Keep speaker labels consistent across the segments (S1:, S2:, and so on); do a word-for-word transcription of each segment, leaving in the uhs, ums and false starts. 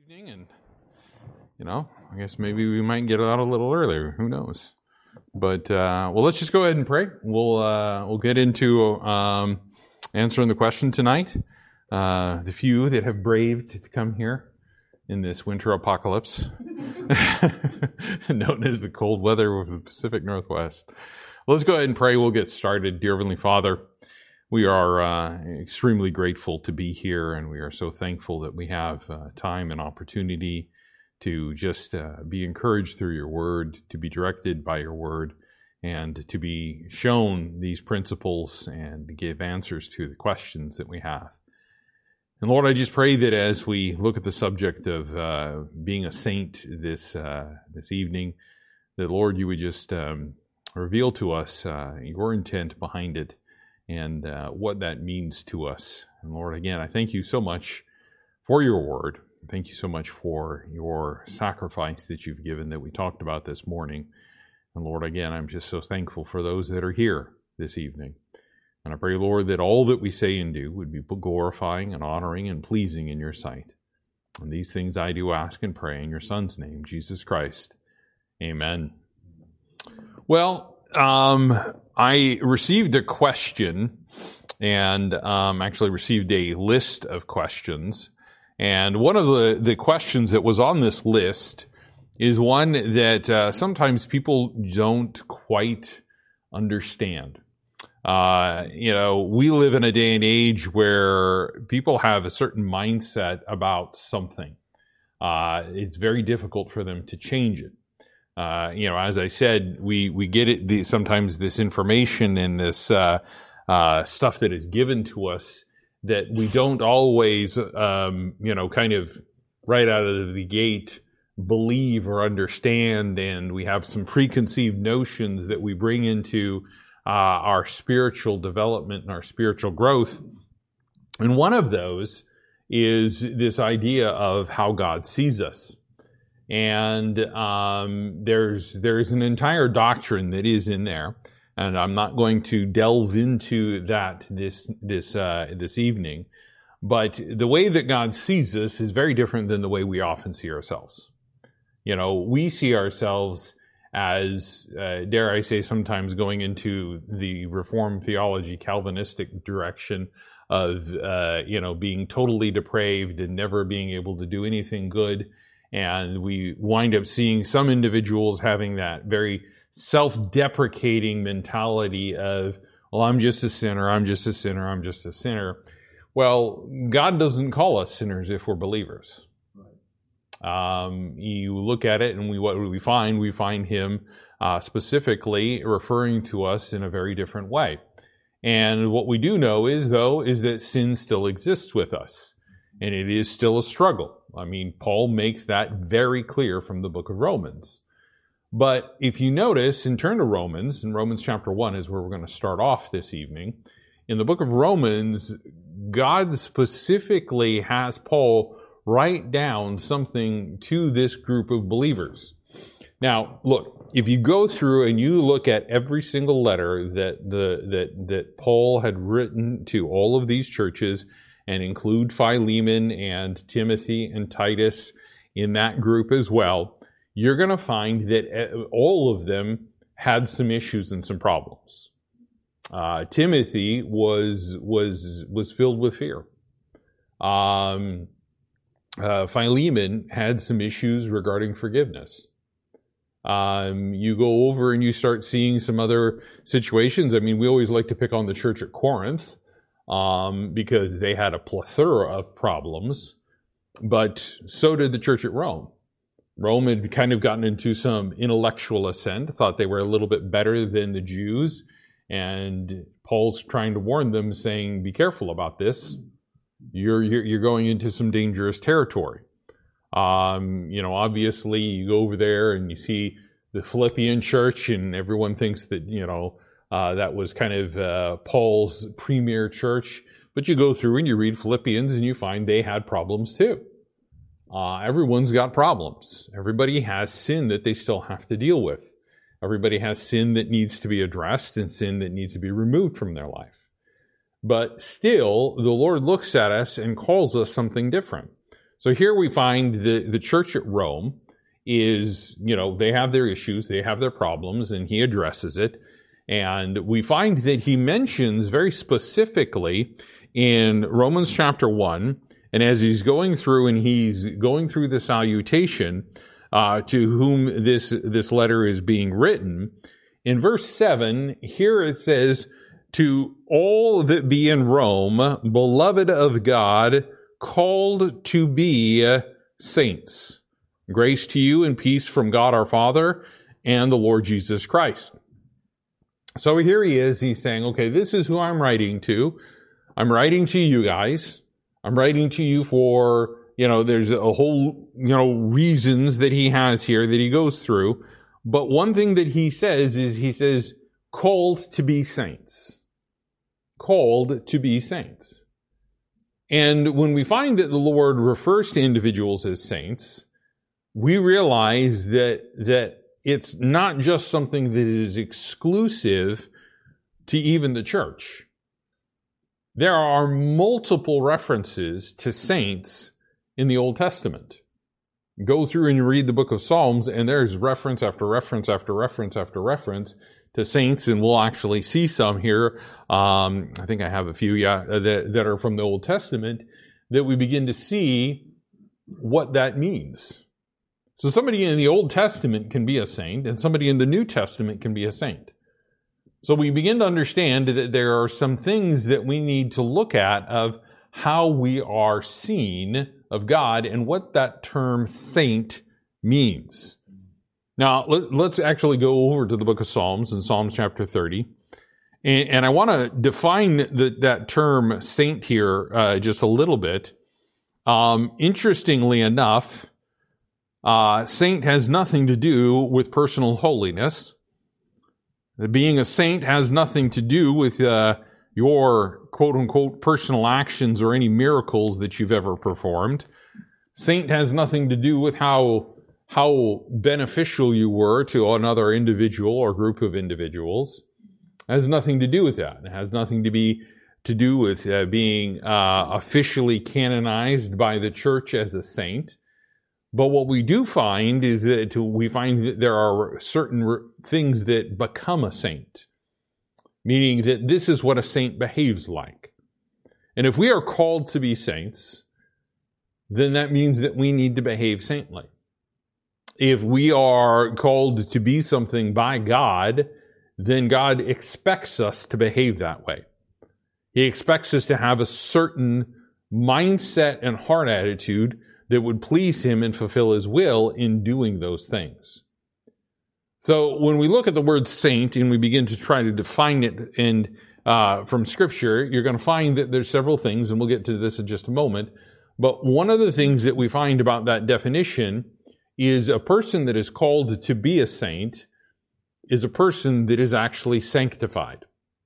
S1: evening, and you know, I guess maybe we might get out a little earlier. Who knows? But uh, well, let's just go ahead and pray. We'll uh, we'll get into um, answering the question tonight. Uh, the few that have braved to come here in this winter apocalypse, known as the cold weather of the Pacific Northwest. Well, let's go ahead and pray. We'll get started. Dear Heavenly Father, we are uh, extremely grateful to be here, and we are so thankful that we have uh, time and opportunity to just uh, be encouraged through your word, to be directed by your word, and to be shown these principles and to give answers to the questions that we have. And Lord, I just pray that as we look at the subject of uh, being a saint this uh, this evening, that Lord, you would just um, reveal to us uh, your intent behind it and uh, what that means to us. And Lord, again, I thank you so much for your word. Thank you so much for your sacrifice that you've given that we talked about this morning. And Lord, again, I'm just so thankful for those that are here this evening. And I pray, Lord, that all that we say and do would be glorifying and honoring and pleasing in your sight. And these things I do ask and pray in your Son's name, Jesus Christ. Amen. Well, um, I received a question and um, actually received a list of questions. And one of the, the questions that was on this list is one that uh, sometimes people don't quite understand. Uh, you know, we live in a day and age where people have a certain mindset about something. Uh, it's very difficult for them to change it. Uh, you know, as I said, we, we get it, the, sometimes this information and this uh, uh, stuff that is given to us that we don't always, um, you know, kind of right out of the gate believe or understand, and we have some preconceived notions that we bring into uh, our spiritual development and our spiritual growth. And one of those is this idea of how God sees us. And um, there's there's an entire doctrine that is in there, and I'm not going to delve into that this this uh, this evening. But the way that God sees us is very different than the way we often see ourselves. You know, we see ourselves as, uh, dare I say, sometimes going into the Reformed theology, Calvinistic direction of, uh, you know, being totally depraved and never being able to do anything good. And we wind up seeing some individuals having that very self-deprecating mentality of, well, I'm just a sinner, I'm just a sinner, I'm just a sinner. Well, God doesn't call us sinners if we're believers. Um, you look at it and we what we find, we find him uh, specifically referring to us in a very different way. And what we do know is, though, is that sin still exists with us. And it is still a struggle. I mean, Paul makes that very clear from the book of Romans. But if you notice, and turn to Romans, and Romans chapter one is where we're going to start off this evening. In the book of Romans, God specifically has Paul write down something to this group of believers. Now, look, if you go through and you look at every single letter that the that that Paul had written to all of these churches, and include Philemon and Timothy and Titus in that group as well, you're going to find that all of them had some issues and some problems. Uh, Timothy was was was filled with fear. Um, uh, Philemon had some issues regarding forgiveness. Um, you go over and you start seeing some other situations. I mean, we always like to pick on the church at Corinth, Um, because they had a plethora of problems, but so did the church at Rome. Rome had kind of gotten into some intellectual ascent, thought they were a little bit better than the Jews, and Paul's trying to warn them, saying, be careful about this. You're, you're, you're going into some dangerous territory. Um, you know, obviously you go over there and you see the Philippian church and everyone thinks that, you know, Uh, that was kind of uh, Paul's premier church. But you go through and you read Philippians and you find they had problems too. Uh, everyone's got problems. Everybody has sin that they still have to deal with. Everybody has sin that needs to be addressed and sin that needs to be removed from their life. But still, the Lord looks at us and calls us something different. So here we find the, the church at Rome is, you know, they have their issues, they have their problems, and he addresses it. And we find that he mentions very specifically in Romans chapter one, and as he's going through and he's going through the salutation uh, to whom this, this letter is being written, in verse seven, here it says, to all that be in Rome, beloved of God, called to be saints. Grace to you and peace from God our Father and the Lord Jesus Christ. So here he is, he's saying, okay, this is who I'm writing to. I'm writing to you guys. I'm writing to you for, you know, there's a whole, you know, reasons that he has here that he goes through. But one thing that he says is, he says, called to be saints. Called to be saints. And when we find that the Lord refers to individuals as saints, we realize that, that it's not just something that is exclusive to even the church. There are multiple references to saints in the Old Testament. Go through and read the book of Psalms, and there's reference after reference after reference after reference to saints, and we'll actually see some here. Um, I think I have a few, yeah, that, that are from the Old Testament, that we begin to see what that means. So somebody in the Old Testament can be a saint, and somebody in the New Testament can be a saint. So we begin to understand that there are some things that we need to look at of how we are seen of God and what that term saint means. Now, let, let's actually go over to the book of Psalms in Psalms chapter thirty. And, and I want to define the, that term saint here uh, just a little bit. Um, interestingly enough, uh, saint has nothing to do with personal holiness. Being a saint has nothing to do with uh, your quote-unquote personal actions or any miracles that you've ever performed. Saint has nothing to do with how how beneficial you were to another individual or group of individuals. It has nothing to do with that. It has nothing to be to do with uh, being uh, officially canonized by the church as a saint. But what we do find is that we find that there are certain re- things that become a saint, meaning that this is what a saint behaves like. And if we are called to be saints, then that means that we need to behave saintly. If we are called to be something by God, then God expects us to behave that way. He expects us to have a certain mindset and heart attitude that would please Him and fulfill His will in doing those things. So when we look at the word saint and we begin to try to define it and uh, from Scripture, you're going to find that there's several things, and we'll get to this in just a moment. But one of the things that we find about that definition is a person that is called to be a saint is a person that is actually sanctified.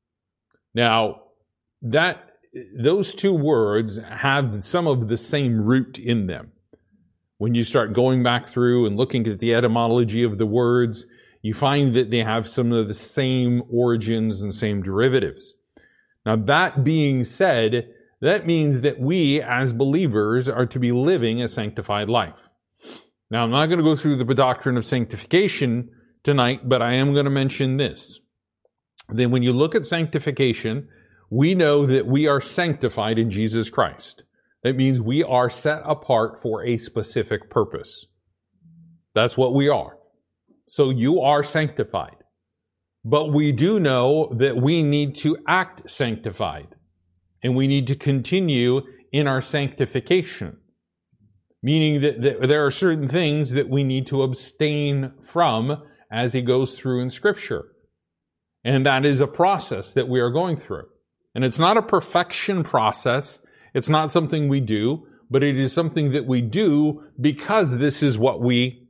S1: Now, that those two words have some of the same root in them. When you start going back through and looking at the etymology of the words, you find that they have some of the same origins and same derivatives. Now, that being said, that means that we as believers are to be living a sanctified life. Now, I'm not going to go through the doctrine of sanctification tonight, but I am going to mention this. Then when you look at sanctification, we know that we are sanctified in Jesus Christ. That means we are set apart for a specific purpose. That's what we are. So you are sanctified. But we do know that we need to act sanctified. And we need to continue in our sanctification. Meaning that, that there are certain things that we need to abstain from as he goes through in Scripture. And that is a process that we are going through. And it's not a perfection process. It's not something we do, but it is something that we do because this is what we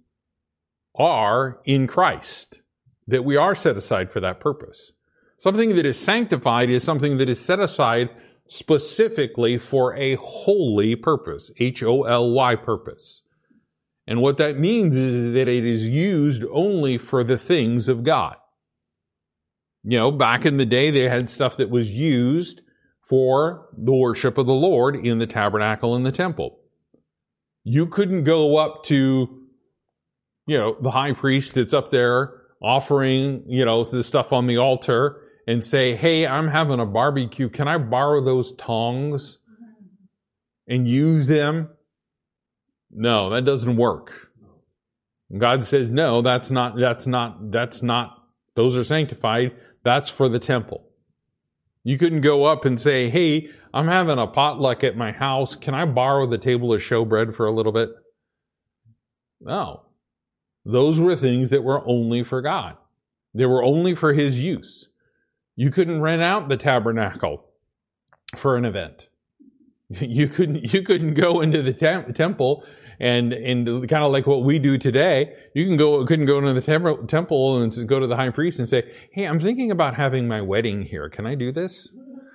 S1: are in Christ, that we are set aside for that purpose. Something that is sanctified is something that is set aside specifically for a holy purpose, H O L Y purpose. And what that means is that it is used only for the things of God. You know, back in the day, they had stuff that was used for the worship of the Lord in the tabernacle and the temple. You couldn't go up to, you know, the high priest that's up there offering, you know, the stuff on the altar and say, hey, I'm having a barbecue. Can I borrow those tongs and use them? No, that doesn't work. God says, no, that's not, that's not, that's not, those are sanctified. That's for the temple. You couldn't go up and say, hey, I'm having a potluck at my house. Can I borrow the table of showbread for a little bit? No. Those were things that were only for God. They were only for His use. You couldn't rent out the tabernacle for an event. You couldn't, you couldn't go into the tem- temple and, and kind of like what we do today. You can go, couldn't go into the tem- temple and go to the high priest and say, hey, I'm thinking about having my wedding here. Can I do this?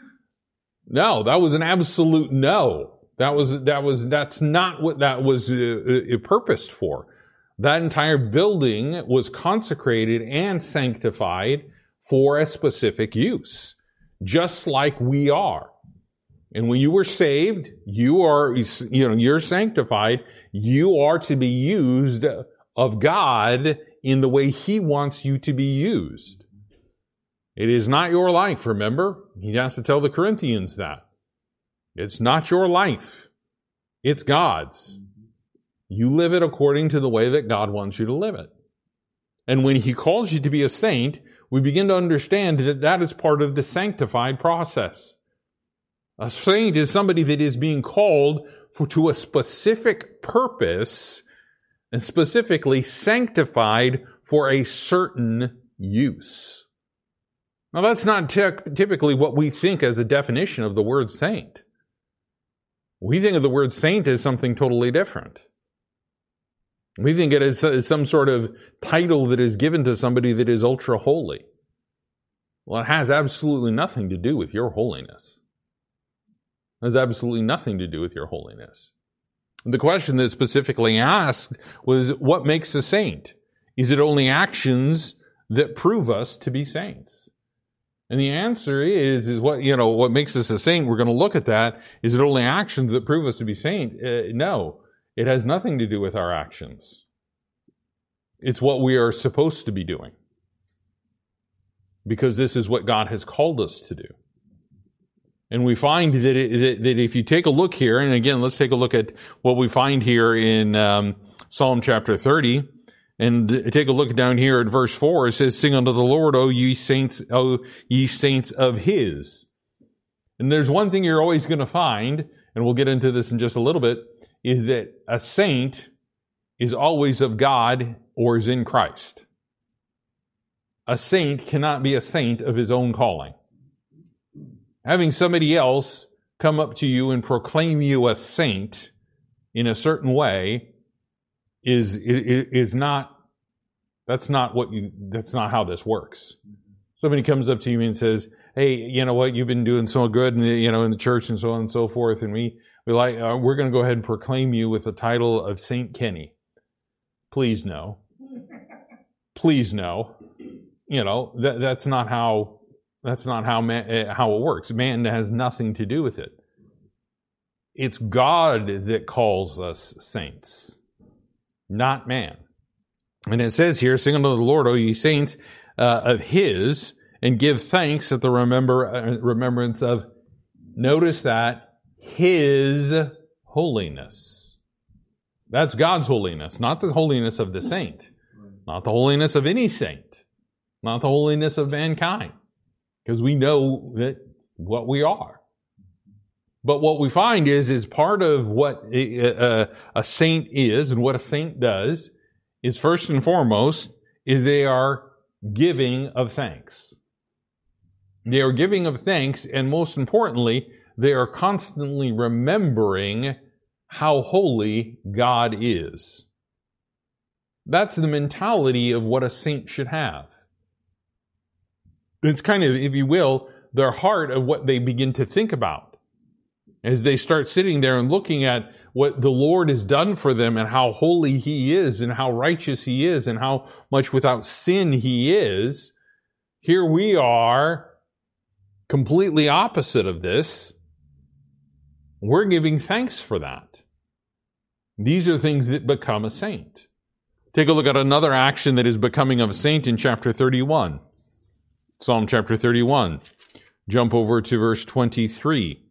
S1: No, that was an absolute no. That was, that was, that's not what that was uh, uh, purposed for. That entire building was consecrated and sanctified for a specific use, just like we are. And when you were saved, you are, you know, you're sanctified. You are to be used of God in the way He wants you to be used. It is not your life, remember? He has to tell the Corinthians that. It's not your life. It's God's. You live it according to the way that God wants you to live it. And when He calls you to be a saint, we begin to understand that that is part of the sanctified process. A saint is somebody that is being called for, to a specific purpose and specifically sanctified for a certain use. Now, that's not t- typically what we think as a definition of the word saint. We think of the word saint as something totally different. We think it is some sort of title that is given to somebody that is ultra holy. Well, it has absolutely nothing to do with your holiness. It has absolutely nothing to do with your holiness. The question that specifically asked was, what makes a saint? Is it only actions that prove us to be saints? And the answer is, is what, you know, what makes us a saint? We're going to look at that. Is it only actions that prove us to be saint? Uh, no. It has nothing to do with our actions. It's what we are supposed to be doing. Because this is what God has called us to do. And we find that, it, that if you take a look here, and again, let's take a look at what we find here in um, Psalm chapter thirty. And take a look down here at verse four. It says, sing unto the Lord, O ye saints, O ye saints of His. And there's one thing you're always going to find, and we'll get into this in just a little bit, is that a saint is always of God or is in Christ. A saint cannot be a saint of his own calling. Having somebody else come up to you and proclaim you a saint in a certain way is, is, is not, that's not what you, that's not how this works. Somebody comes up to you and says, hey, you know what, you've been doing so good in the, you know, in the church and so on and so forth, and we, we like, uh, we're going to go ahead and proclaim you with the title of Saint Kenny. Please no. Please no. You know, that, that's not how, that's not how, man, how it works. Man has nothing to do with it. It's God that calls us saints, not man. And it says here, sing unto the Lord, O ye saints uh, of His, and give thanks at the remember uh, remembrance of, notice that, His holiness. That's God's holiness, not the holiness of the saint, not the holiness of any saint, not the holiness of mankind, because we know that what we are. But what we find is, is part of what a, a saint is and what a saint does is, first and foremost, is they are giving of thanks. They are giving of thanks, and most importantly, they are constantly remembering how holy God is. That's the mentality of what a saint should have. It's kind of, if you will, their heart of what they begin to think about as they start sitting there and looking at what the Lord has done for them and how holy He is and how righteous He is and how much without sin He is. Here we are, completely opposite of this. We're giving thanks for that. These are things that become a saint. Take a look at another action that is becoming of a saint in chapter thirty-one. Psalm chapter thirty-one. Jump over to verse twenty-three.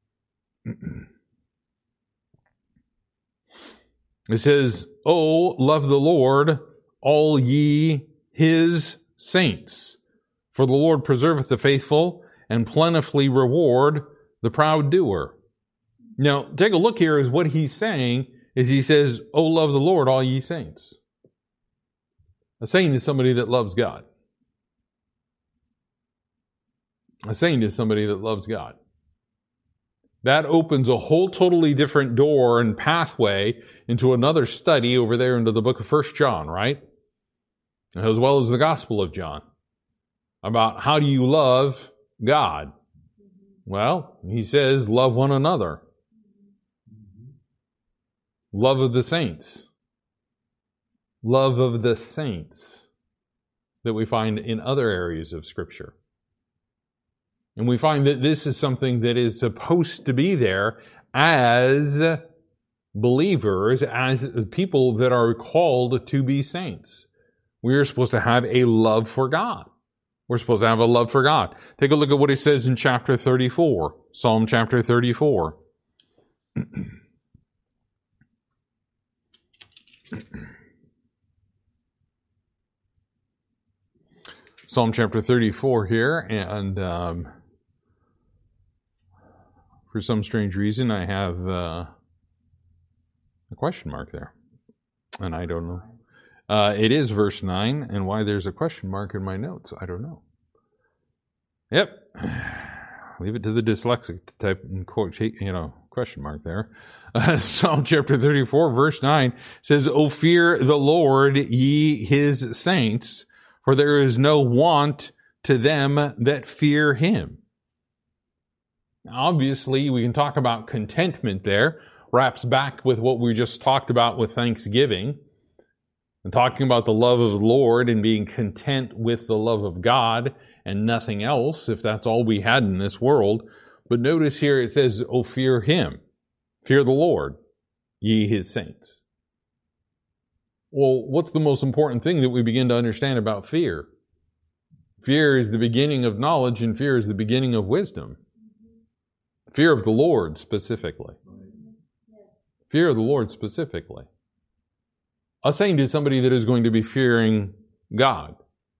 S1: It says, "O love the Lord, all ye his saints. For the Lord preserveth the faithful, and plentifully reward the proud doer." Now, take a look here is what he's saying is he says, "O love the Lord, all ye saints." A saint is somebody that loves God. A saint is somebody that loves God. That opens a whole totally different door and pathway into another study over there into the book of First John, right? As well as the Gospel of John. About how do you love God? Well, he says, love one another. Love of the saints. Love of the saints that we find in other areas of Scripture. And we find that this is something that is supposed to be there as believers, as people that are called to be saints. We are supposed to have a love for God. We're supposed to have a love for God. Take a look at what it says in chapter thirty-four, Psalm chapter thirty-four. Psalm chapter thirty-four here, and um, for some strange reason I have uh, a question mark there, and I don't know. Uh, it is verse nine, and why there's a question mark in my notes, I don't know. Yep. Leave it to the dyslexic to type in quote, you know, question mark there. Uh, Psalm chapter thirty-four, verse nine says, "O fear the Lord, ye his saints, for there is no want to them that fear him." Now, obviously, we can talk about contentment there, wraps back with what we just talked about with thanksgiving. And talking about the love of the Lord and being content with the love of God and nothing else, if that's all we had in this world. But notice here it says, "Oh, fear him. Fear the Lord, ye his saints." Well, what's the most important thing that we begin to understand about fear? Fear is the beginning of knowledge, and fear is the beginning of wisdom. Fear of the Lord specifically. Fear of the Lord specifically. A saint is somebody that is going to be fearing God.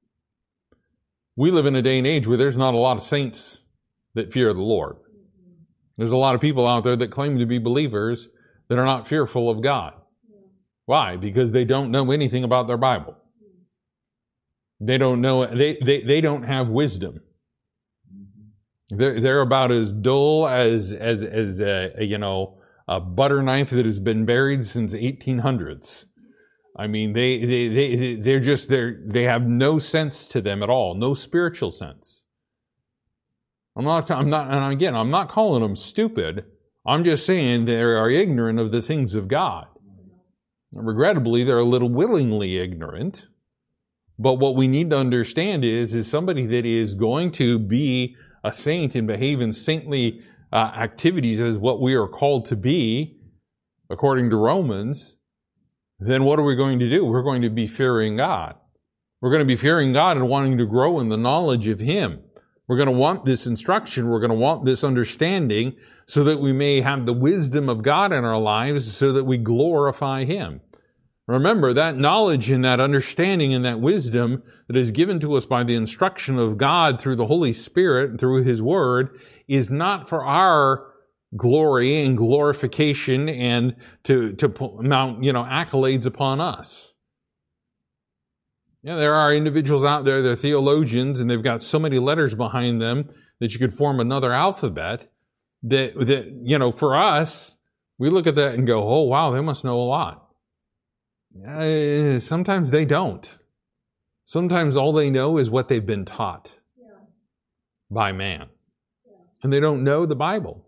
S1: We live in a day and age where there's not a lot of saints that fear the Lord. There's a lot of people out there that claim to be believers that are not fearful of God. Why? Because they don't know anything about their Bible. They don't know, they, they, they don't have wisdom. They're, they're about as dull as, as, as a, a, you know, a butter knife that has been buried since eighteen hundreds. I mean, they, they, they, they're just, they're, they have no sense to them at all. No spiritual sense. I'm not, I'm not, and again, I'm not calling them stupid. I'm just saying they are ignorant of the things of God. And regrettably, they're a little willingly ignorant. But what we need to understand is, is somebody that is going to be a saint and behave in saintly uh, activities as what we are called to be, according to Romans, then what are we going to do? We're going to be fearing God. We're going to be fearing God and wanting to grow in the knowledge of Him. We're going to want this instruction. We're going to want this understanding so that we may have the wisdom of God in our lives so that we glorify Him. Remember, that knowledge and that understanding and that wisdom that is given to us by the instruction of God through the Holy Spirit and through His Word is not for our glory and glorification and to, to mount, you know, accolades upon us. Yeah, there are individuals out there, they're theologians, and they've got so many letters behind them that you could form another alphabet that, that, you know, for us, we look at that and go, oh, wow, they must know a lot. Uh, sometimes they don't. Sometimes all they know is what they've been taught yeah. by man. Yeah. And they don't know the Bible.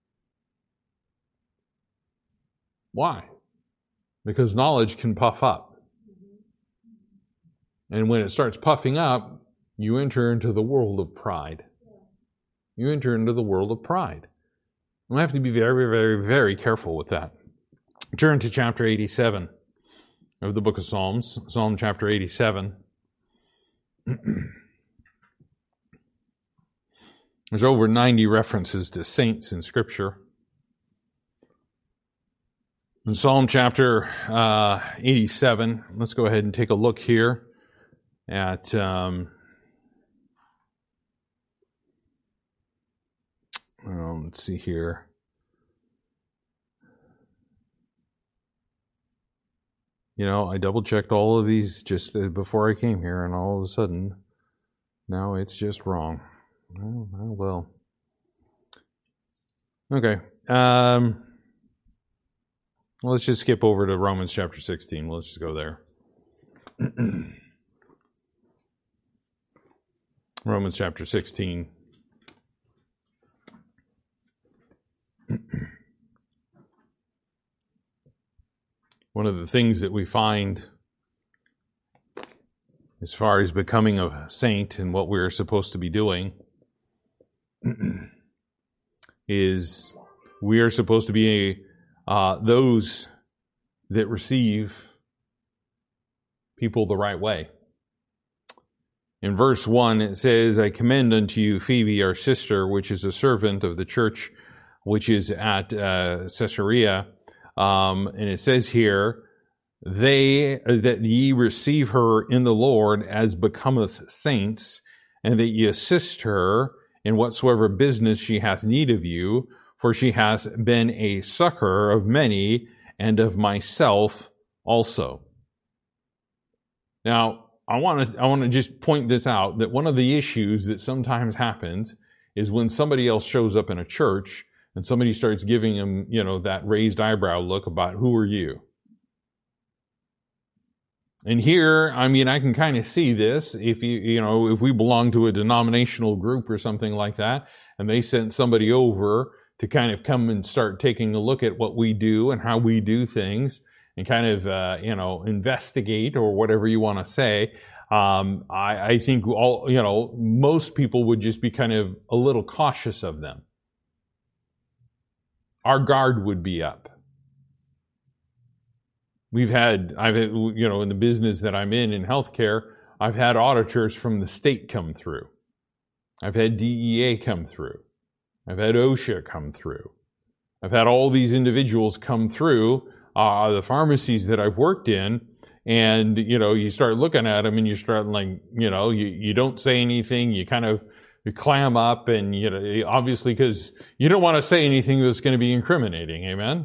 S1: Why? Because knowledge can puff up. Mm-hmm. And when it starts puffing up, you enter into the world of pride. Yeah. You enter into the world of pride. We have to be very, very, very careful with that. Turn to chapter eighty-seven of the book of Psalms, Psalm chapter eighty-seven. There's over ninety references to saints in Scripture. In Psalm chapter uh, eighty-seven, let's go ahead and take a look here at um, well, let's see here. You know, I double-checked all of these just before I came here, and all of a sudden, now it's just wrong. Oh, oh well. Okay. Um, well, let's just skip over to Romans chapter sixteen. Let's just go there. Romans chapter sixteen. One of the things that we find as far as becoming a saint and what we're supposed to be doing is we are supposed to be uh, those that receive people the right way. In verse one, it says, I commend unto you Phoebe, our sister, which is a servant of the church, which is at uh, Caesarea. Um, and it says here, they that ye receive her in the Lord as becometh saints, and that ye assist her in whatsoever business she hath need of you, for she hath been a succor of many, and of myself also. Now, I want to I want to just point this out, that one of the issues that sometimes happens is when somebody else shows up in a church and somebody starts giving them, you know, that raised eyebrow look about who are you? And here, I mean, I can kind of see this. If you, you know, if we belong to a denominational group or something like that, and they sent somebody over to kind of come and start taking a look at what we do and how we do things, and kind of, uh, you know, investigate or whatever you want to say, um, I, I think all, you know, most people would just be kind of a little cautious of them. Our guard would be up. We've had, I've had, you know, in the business that I'm in, in healthcare, I've had auditors from the state come through. I've had D E A come through. I've had OSHA come through. I've had all these individuals come through uh, the pharmacies that I've worked in, and, you know, you start looking at them and you start like, you know, you, you don't say anything, you kind of you clam up, and, you know, obviously because you don't want to say anything that's going to be incriminating, amen?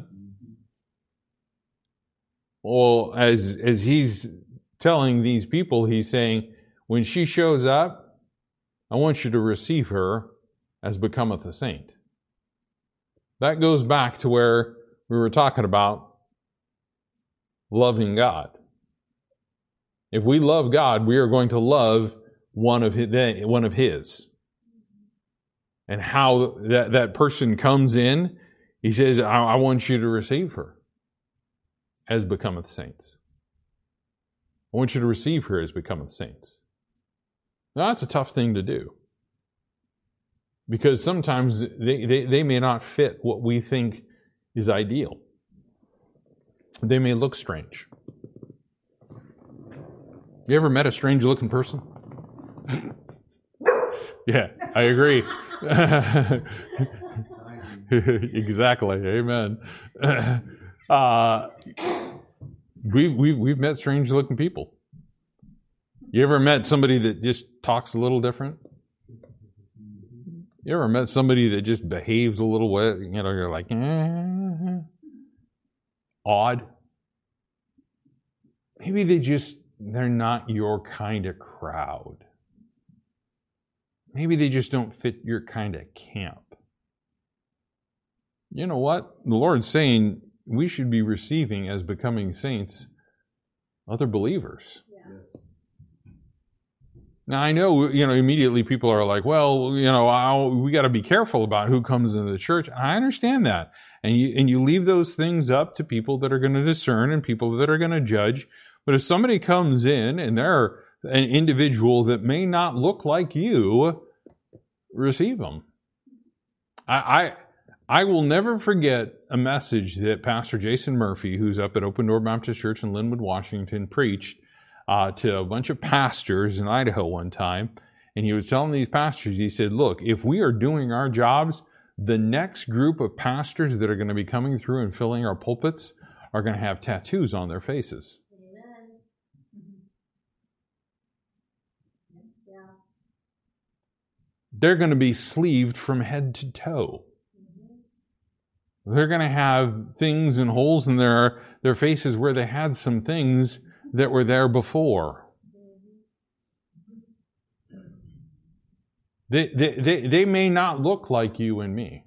S1: Well, as as he's telling these people, he's saying, when she shows up, I want you to receive her as becometh a saint. That goes back to where we were talking about loving God. If we love God, we are going to love one of his, one of his. And how that, that person comes in, he says, I, I want you to receive her as becometh saints. I want you to receive her as becometh saints. Now, that's a tough thing to do. Because sometimes they, they, they may not fit what we think is ideal. They may look strange. You ever met a strange-looking person? Yeah, I agree. Exactly. Amen. Uh, we, we, we've met strange-looking people. You ever met somebody that just talks a little different? You ever met somebody that just behaves a little way? You know, you're like, eh, odd. Maybe they just, they're not your kind of crowd. Maybe they just don't fit your kind of camp. You know what? The Lord's saying we should be receiving as becoming saints other believers. Yeah. Now, I know, you know, immediately people are like, well, you know, I'll, we got to be careful about who comes into the church. I understand that. And you, and you leave those things up to people that are going to discern and people that are going to judge. But if somebody comes in and they're an individual that may not look like you, receive them. I, I, I will never forget a message that Pastor Jason Murphy, who's up at Open Door Baptist Church in Linwood, Washington, preached uh, to a bunch of pastors in Idaho one time. And he was telling these pastors, he said, look, if we are doing our jobs, the next group of pastors that are going to be coming through and filling our pulpits are going to have tattoos on their faces.
S2: Amen. Yeah.
S1: They're going to be sleeved from head to toe. They're going to have things and holes in their, their faces where they had some things that were there before. They, they, they, they may not look like you and me.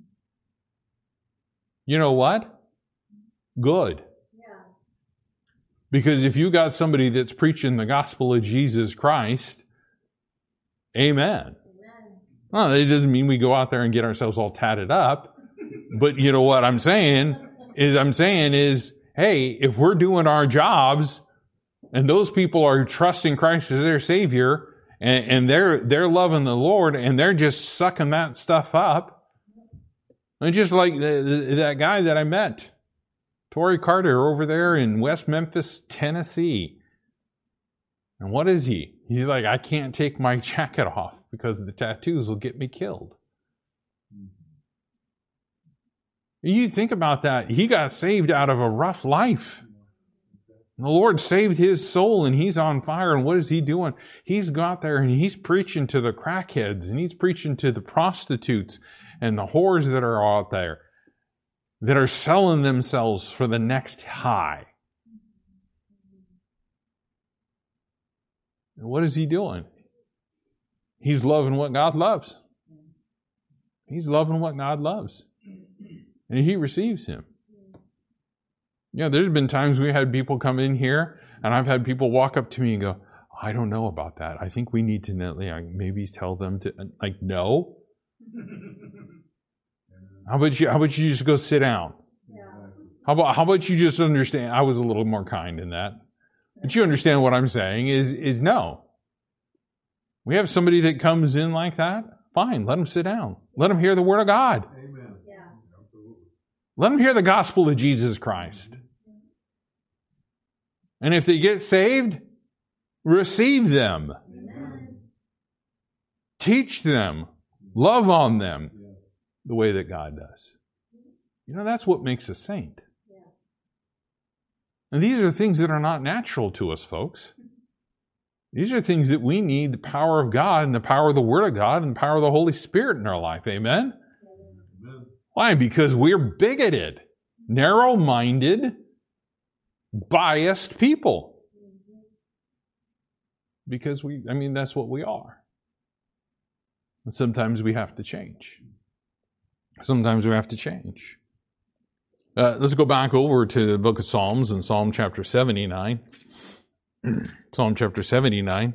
S1: You know what? Good.
S2: Yeah.
S1: Because if you got somebody that's preaching the gospel of Jesus Christ, amen.
S2: Amen.
S1: Well, it doesn't mean we go out there and get ourselves all tatted up. But you know what I'm saying is I'm saying is, hey, if we're doing our jobs and those people are trusting Christ as their Savior and, and they're they're loving the Lord and they're just sucking that stuff up, and just like the, the, that guy that I met, Torrey Carter over there in West Memphis, Tennessee. And what is he? He's like, I can't take my jacket off because the tattoos will get me killed. You think about that. He got saved out of a rough life. The Lord saved his soul and he's on fire. And what is he doing? He's got there and he's preaching to the crackheads and he's preaching to the prostitutes and the whores that are out there that are selling themselves for the next high. And what is he doing? He's loving what God loves. He's loving what God loves. And he receives him. Yeah, there's been times we had people come in here, and I've had people walk up to me and go, I don't know about that. I think we need to maybe tell them to, like, no. How about you, how about you just go sit down?
S2: Yeah.
S1: How about, how about you just understand? I was a little more kind in that. But you understand what I'm saying is, is no. We have somebody that comes in like that, fine, let them sit down. Let them hear the Word of God. Let them hear the gospel of Jesus Christ. And if they get saved, receive them.
S2: Amen.
S1: Teach them. Love on them the way that God does. You know, that's what makes a saint.
S2: Yeah.
S1: And these are things that are not natural to us, folks. These are things that we need the power of God and the power of the Word of God and the power of the Holy Spirit in our life. Amen?
S2: Amen.
S1: Why? Because we're bigoted, narrow-minded, biased people. Because we, I mean, that's what we are. And sometimes we have to change. Sometimes we have to change. Uh, let's go back over to the book of Psalms in Psalm chapter seventy-nine. Psalm chapter seventy-nine.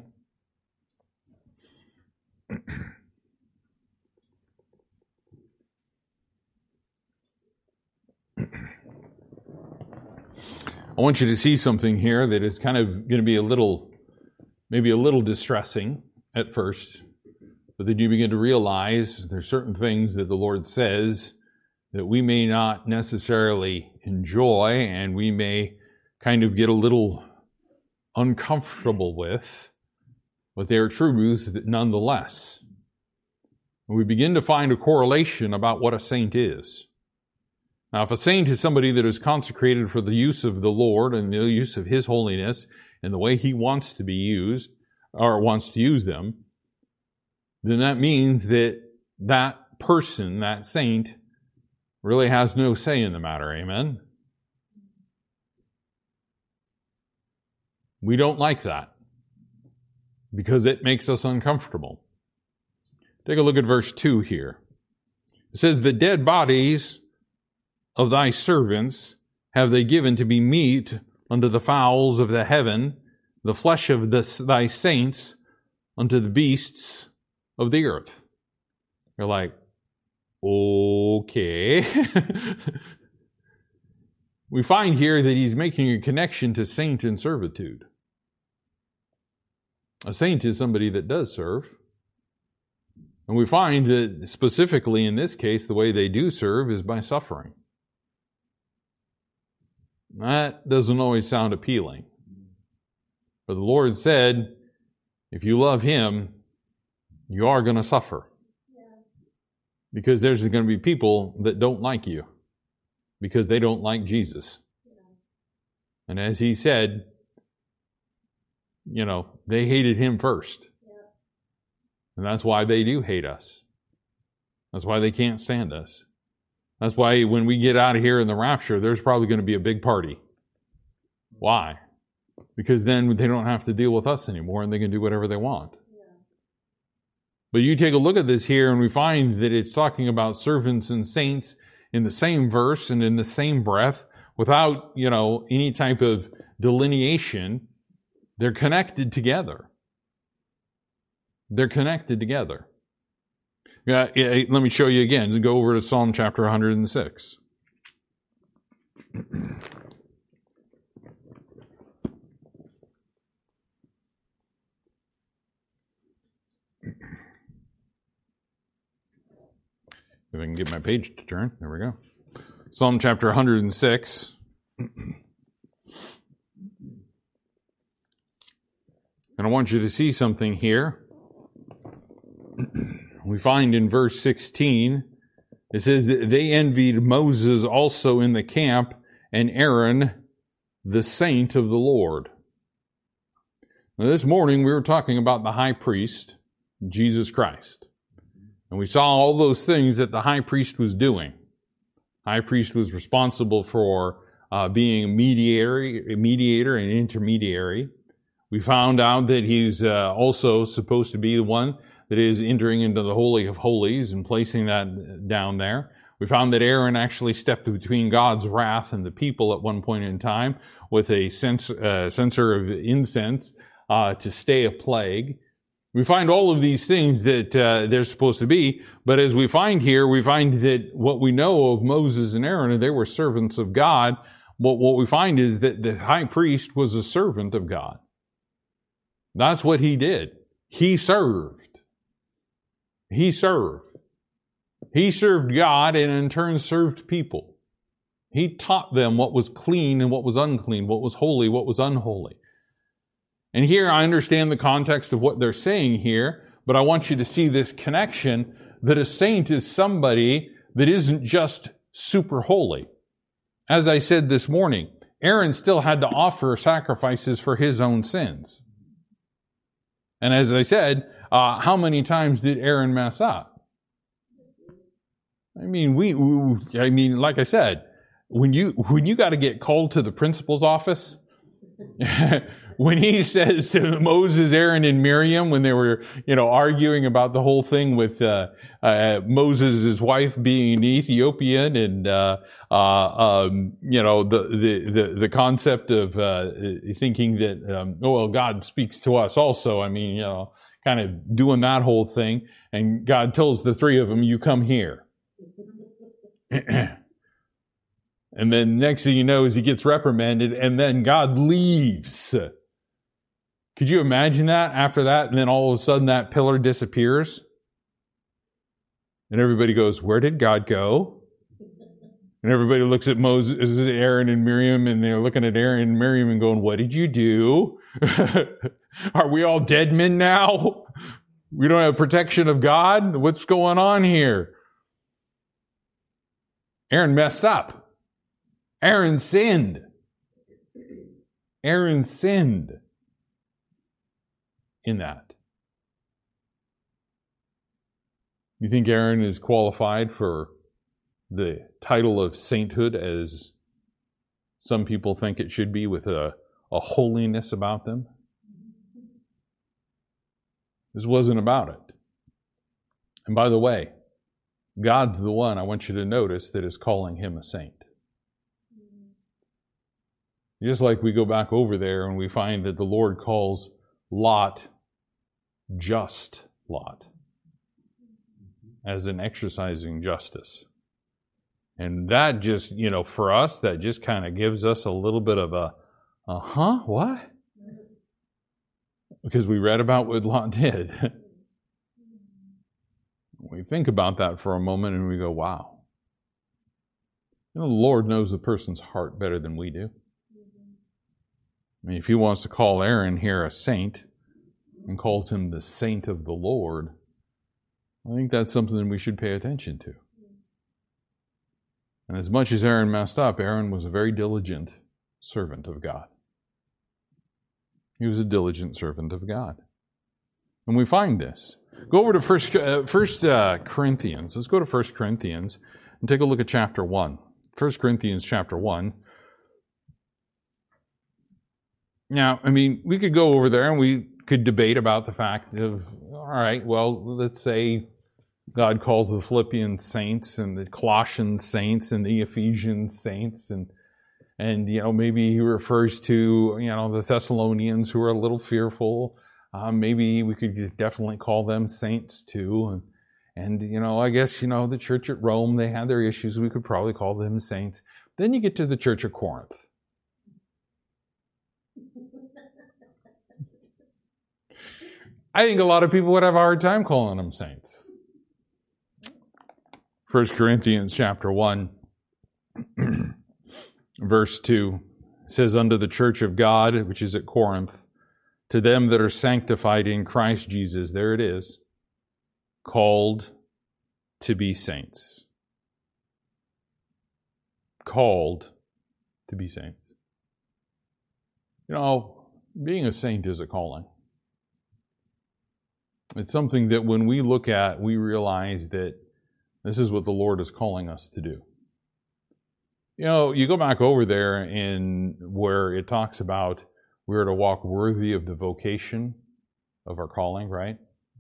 S1: I want you to see something here that is kind of going to be a little, maybe a little distressing at first, but then you begin to realize there's certain things that the Lord says that we may not necessarily enjoy and we may kind of get a little uncomfortable with, but they are truths nonetheless. And we begin to find a correlation about what a saint is. Now, if a saint is somebody that is consecrated for the use of the Lord and the use of His holiness and the way He wants to be used, or wants to use them, then that means that that person, that saint, really has no say in the matter. Amen? We don't like that because it makes us uncomfortable. Take a look at verse two here. It says, the dead bodies of thy servants have they given to be meat unto the fowls of the heaven, the flesh of the, thy saints unto the beasts of the earth. You're like, okay. We find here that he's making a connection to saint and servitude. A saint is somebody that does serve. And we find that specifically in this case, the way they do serve is by suffering. That doesn't always sound appealing. But the Lord said, if you love Him, you are going to suffer.
S2: Yeah.
S1: Because there's going to be people that don't like you. Because they don't like Jesus.
S2: Yeah.
S1: And as He said, you know, they hated Him first.
S2: Yeah.
S1: And that's why they do hate us. That's why they can't stand us. That's why when we get out of here in the rapture, there's probably going to be a big party. Why? Because then they don't have to deal with us anymore and they can do whatever they want.
S2: Yeah.
S1: But you take a look at this here and we find that it's talking about servants and saints in the same verse and in the same breath without, you know, any type of delineation. They're connected together. They're connected together. Yeah, let me show you again. Go over to Psalm chapter one hundred six. If I can get my page to turn. There we go. Psalm chapter one hundred six. And I want you to see something here. We find in verse sixteen, it says, they envied Moses also in the camp, and Aaron, the saint of the Lord. Now this morning we were talking about the high priest, Jesus Christ. And we saw all those things that the high priest was doing. High priest was responsible for uh, being a mediator, a mediator and intermediary. We found out that he's uh, also supposed to be the one that is entering into the Holy of Holies and placing that down there. We found that Aaron actually stepped between God's wrath and the people at one point in time with a censer, uh, censer of incense uh, to stay a plague. We find all of these things that uh, they're supposed to be, but as we find here, we find that what we know of Moses and Aaron, they were servants of God. But what we find is that the high priest was a servant of God. That's what he did. He served. He served. He served God and in turn served people. He taught them what was clean and what was unclean, what was holy, what was unholy. And here I understand the context of what they're saying here, but I want you to see this connection that a saint is somebody that isn't just super holy. As I said this morning, Aaron still had to offer sacrifices for his own sins. And as I said, uh, how many times did Aaron mess up? I mean, we, we I mean, like I said, when you when you got to get called to the principal's office, when he says to Moses, Aaron, and Miriam, when they were, you know, arguing about the whole thing with uh, uh, Moses' wife being an Ethiopian, and uh, uh, um, you know, the the the, the concept of uh, thinking that, um, oh well, God speaks to us also. I mean, you know, kind of doing that whole thing, and God tells the three of them, "You come here." And then next thing you know is he gets reprimanded, and then God leaves. Could you imagine that after that? And then all of a sudden that pillar disappears. And everybody goes, where did God go? And everybody looks at Moses, Aaron, and Miriam, and they're looking at Aaron and Miriam and going, what did you do? Are we all dead men now? We don't have protection of God? What's going on here? Aaron messed up. Aaron sinned. Aaron sinned in that. You think Aaron is qualified for the title of sainthood as some people think it should be, with a, a holiness about them? This wasn't about it. And by the way, God's the one, I want you to notice, that is calling him a saint. Just like we go back over there and we find that the Lord calls Lot just Lot, as in exercising justice. And that just, you know, for us, that just kind of gives us a little bit of a, uh-huh, what? Because we read about what Lot did. We think about that for a moment and we go, wow. You know, the Lord knows the person's heart better than we do. I mean, if he wants to call Aaron here a saint and calls him the saint of the Lord, I think that's something that we should pay attention to. And as much as Aaron messed up, Aaron was a very diligent servant of God. He was a diligent servant of God. And we find this. Go over to First, uh, First uh, Corinthians. Let's go to First Corinthians and take a look at chapter one. First Corinthians chapter one. Now, I mean, we could go over there and we could debate about the fact of, all right, well, let's say God calls the Philippian saints and the Colossian saints and the Ephesian saints, and and you know maybe he refers to you know the Thessalonians who are a little fearful. Uh, maybe we could definitely call them saints too. And, and you know I guess you know the church at Rome, they had their issues. We could probably call them saints. Then you get to the church of Corinth. I think a lot of people would have a hard time calling them saints. First Corinthians chapter one, verse two, says, unto the church of God, which is at Corinth, to them that are sanctified in Christ Jesus, there it is, called to be saints. Called to be saints. You know, being a saint is a calling. It's something that when we look at, we realize that this is what the Lord is calling us to do. You know, you go back over there in where it talks about we're to walk worthy of the vocation of our calling, right?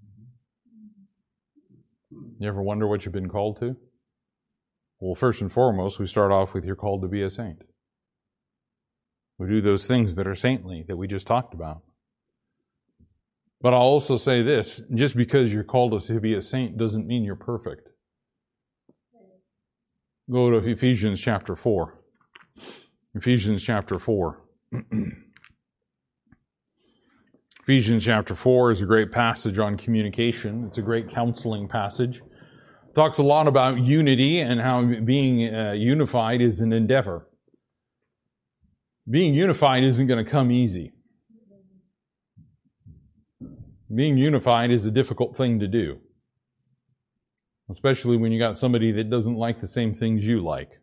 S1: You ever wonder what you've been called to? Well, first and foremost, we start off with you're called to be a saint. We do those things that are saintly that we just talked about. But I'll also say this, just because you're called to be a saint doesn't mean you're perfect. Go to Ephesians chapter four. Ephesians chapter four. Ephesians chapter four is a great passage on communication. It's a great counseling passage. It talks a lot about unity and how being uh, unified is an endeavor. Being unified isn't going to come easy. Being unified is a difficult thing to do. Especially when you got somebody that doesn't like the same things you like.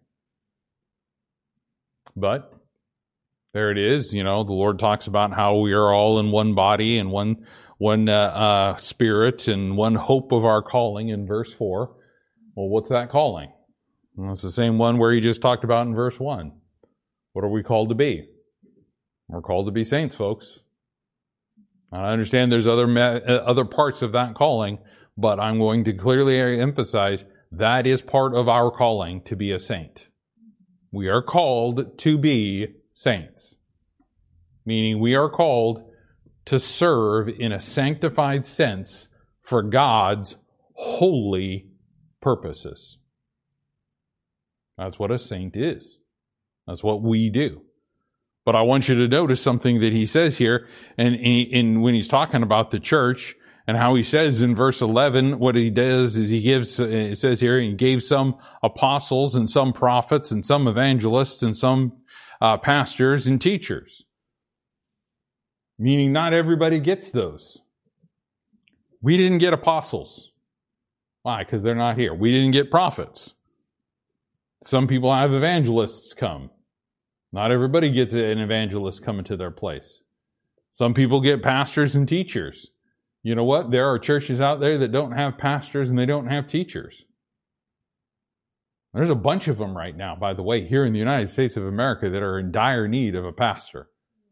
S1: But there it is. You know, the Lord talks about how we are all in one body and one one uh, uh, spirit and one hope of our calling in verse four. Well, what's that calling? Well, it's the same one where he just talked about in verse one. What are we called to be? We're called to be saints, folks. I understand there's other me- other parts of that calling, but I'm going to clearly emphasize that is part of our calling to be a saint. We are called to be saints, meaning we are called to serve in a sanctified sense for God's holy purposes. That's what a saint is. That's what we do. But I want you to notice something that he says here, and, and when he's talking about the church, and how he says in verse eleven, what he does is he gives, it says here, he gave some apostles and some prophets and some evangelists and some uh, pastors and teachers. Meaning not everybody gets those. We didn't get apostles. Why? Because they're not here. We didn't get prophets. Some people have evangelists come. Not everybody gets an evangelist coming to their place. Some people get pastors and teachers. You know what? There are churches out there that don't have pastors and they don't have teachers. There's a bunch of them right now, by the way, here in the United States of America that are in dire need of a pastor.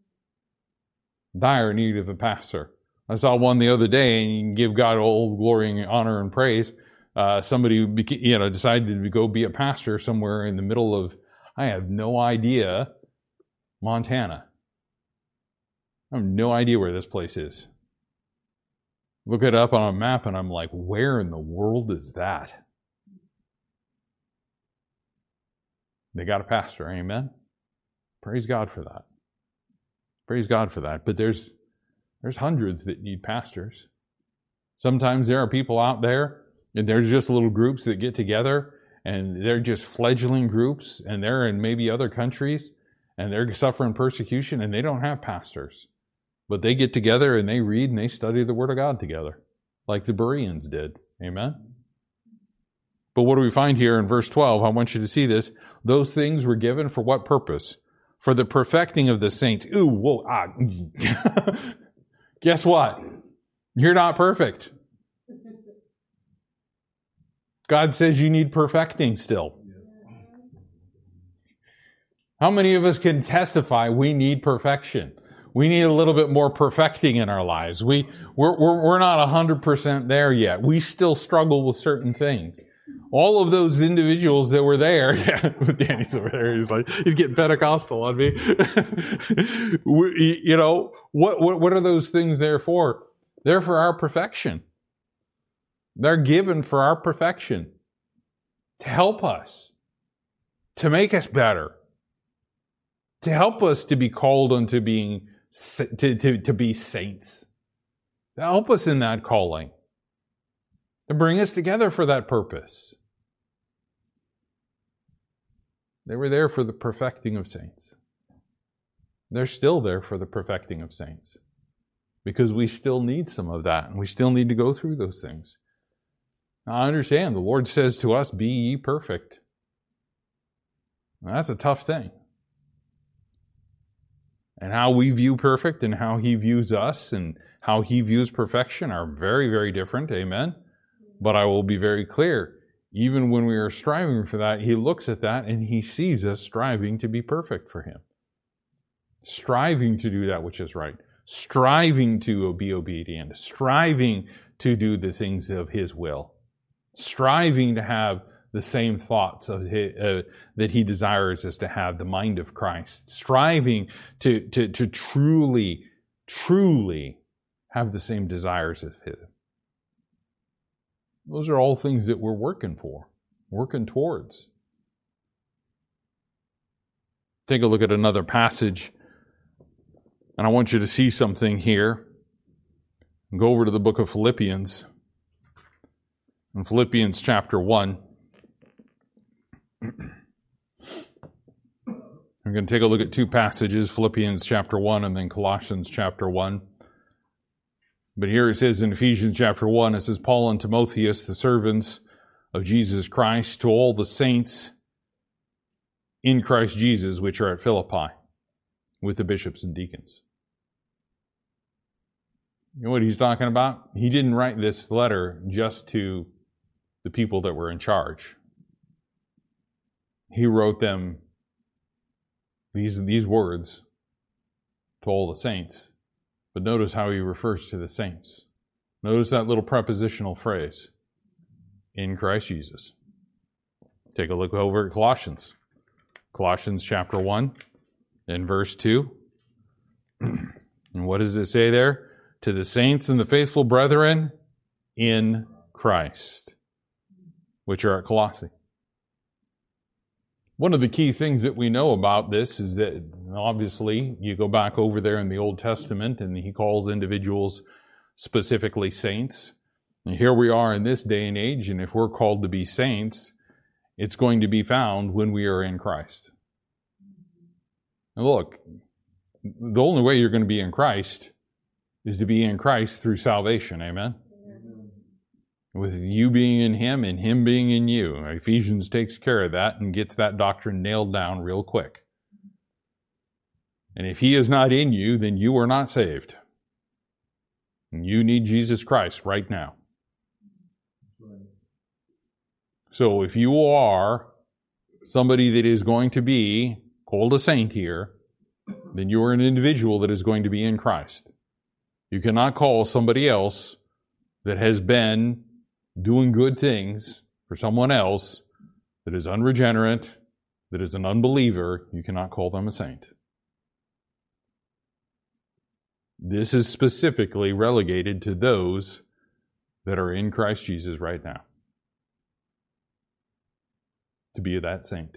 S1: Dire need of a pastor. I saw one the other day, and you can give God all glory and honor and praise. Uh, somebody you know decided to go be a pastor somewhere in the middle of, I have no idea, Montana. I have no idea where this place is. Look it up on a map and I'm like, where in the world is that? They got a pastor, amen? Praise God for that. Praise God for that. But there's there's hundreds that need pastors. Sometimes there are people out there And there's just little groups that get together, and they're just fledgling groups, and they're in maybe other countries, and they're suffering persecution, and they don't have pastors. But they get together, and they read, and they study the Word of God together, like the Bereans did. Amen? But what do we find here in verse twelve? I want you to see this. Those things were given for what purpose? For the perfecting of the saints. Ooh, whoa, ah. Guess what? You're not perfect. God says you need perfecting still. How many of us can testify we need perfection? We need a little bit more perfecting in our lives. We, we're, we're, we're not one hundred percent there yet. We still struggle with certain things. All of those individuals that were there, yeah, Danny's over there, he's like, he's getting Pentecostal on me. we, you know, what, what, what are those things there for? They're for our perfection. They're given for our perfection. To help us. To make us better. To help us to be called unto being, to, to, to be saints. To help us in that calling. To bring us together for that purpose. They were there for the perfecting of saints. They're still there for the perfecting of saints. Because we still need some of that. And we still need to go through those things. Now, I understand. The Lord says to us, be ye perfect. Now, that's a tough thing. And how we view perfect and how He views us and how He views perfection are very, very different. Amen? But I will be very clear. Even when we are striving for that, He looks at that and He sees us striving to be perfect for Him. Striving to do that which is right. Striving to be obedient. Striving to do the things of His will. Striving to have the same thoughts of his, uh, that He desires us to have, the mind of Christ. Striving to, to, to truly, truly have the same desires as His. Those are all things that we're working for, working towards. Take a look at another passage, and I want you to see something here. Go over to the book of Philippians. In Philippians chapter one. I'm going to take a look at two passages, Philippians chapter one and then Colossians chapter one. But here it says in Ephesians chapter one, it says, Paul and Timotheus, the servants of Jesus Christ, to all the saints in Christ Jesus, which are at Philippi, with the bishops and deacons. You know what he's talking about? He didn't write this letter just to the people that were in charge. He wrote them these, these words to all the saints. But notice how he refers to the saints. Notice that little prepositional phrase. In Christ Jesus. Take a look over at Colossians. Colossians chapter one and verse two. And what does it say there? To the saints and the faithful brethren in Christ, which are at Colossae. One of the key things that we know about this is that, obviously, you go back over there in the Old Testament and He calls individuals specifically saints. And here we are in this day and age, and if we're called to be saints, it's going to be found when we are in Christ. And look, the only way you're going to be in Christ is to be in Christ through salvation. Amen? With you being in Him and Him being in you. Ephesians takes care of that and gets that doctrine nailed down real quick. And if He is not in you, then you are not saved. And you need Jesus Christ right now. So if you are somebody that is going to be called a saint here, then you are an individual that is going to be in Christ. You cannot call somebody else that has been doing good things for someone else that is unregenerate, that is an unbeliever. You cannot call them a saint. This is specifically relegated to those that are in Christ Jesus right now. To be that saint.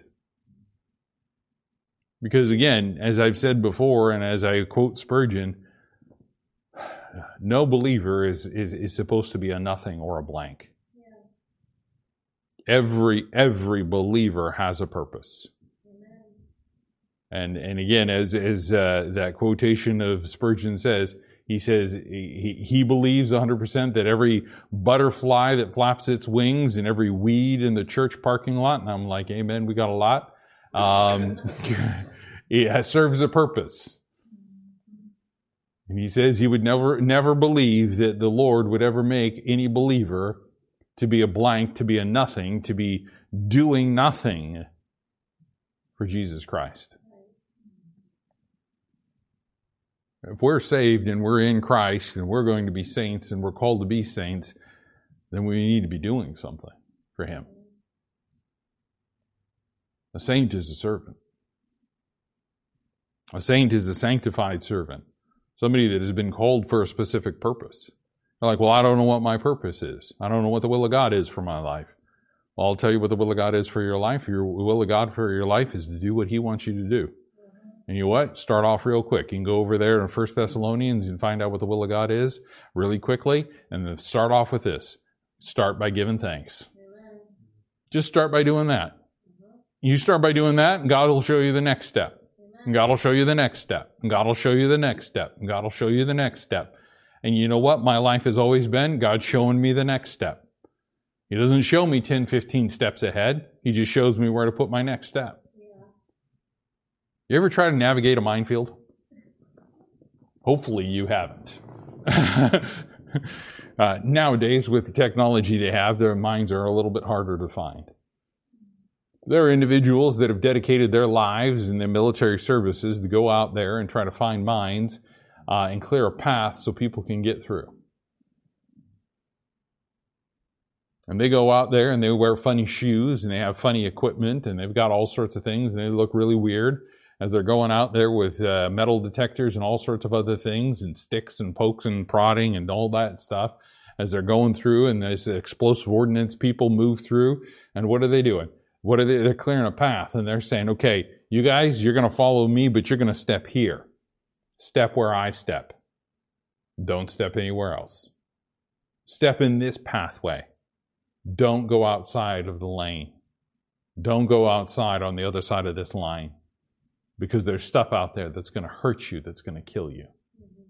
S1: Because again, as I've said before, and as I quote Spurgeon, no believer is, is, is supposed to be a nothing or a blank. Every every believer has a purpose. And and again, as as uh, that quotation of Spurgeon says, he says he, he believes one hundred percent that every butterfly that flaps its wings and every weed in the church parking lot, and I'm like, amen, we got a lot, um, it serves a purpose. And he says he would never never believe that the Lord would ever make any believer to be a blank, to be a nothing, to be doing nothing for Jesus Christ. If we're saved and we're in Christ and we're going to be saints and we're called to be saints, then we need to be doing something for Him. A saint is a servant. A saint is a sanctified servant. Somebody that has been called for a specific purpose. They're like, well, I don't know what my purpose is. I don't know what the will of God is for my life. Well, I'll tell you what the will of God is for your life. Your will of God for your life is to do what He wants you to do. And you know what? Start off real quick. You can go over there in First Thessalonians and find out what the will of God is really quickly. And then start off with this. Start by giving thanks. Amen. Just start by doing that. Mm-hmm. You start by doing that, and God will show you the next step. Amen. And God will show you the next step. And God will show you the next step. And God will show you the next step. And you know what? My life has always been God showing me the next step. He doesn't show me ten, fifteen steps ahead. He just shows me where to put my next step. You ever try to navigate a minefield? Hopefully you haven't. uh, nowadays, with the technology they have, their mines are a little bit harder to find. There are individuals that have dedicated their lives and their military services to go out there and try to find mines uh, and clear a path so people can get through. And they go out there and they wear funny shoes and they have funny equipment and they've got all sorts of things and they look really weird as they're going out there with uh, metal detectors and all sorts of other things and sticks and pokes and prodding and all that stuff as they're going through, and there's explosive ordnance people move through. And what are they doing? What are they? They're clearing a path and they're saying, okay, you guys, you're going to follow me, but you're going to step here. Step where I step. Don't step anywhere else. Step in this pathway. Don't go outside of the lane. Don't go outside on the other side of this line. Because there's stuff out there that's going to hurt you, that's going to kill you. Mm-hmm.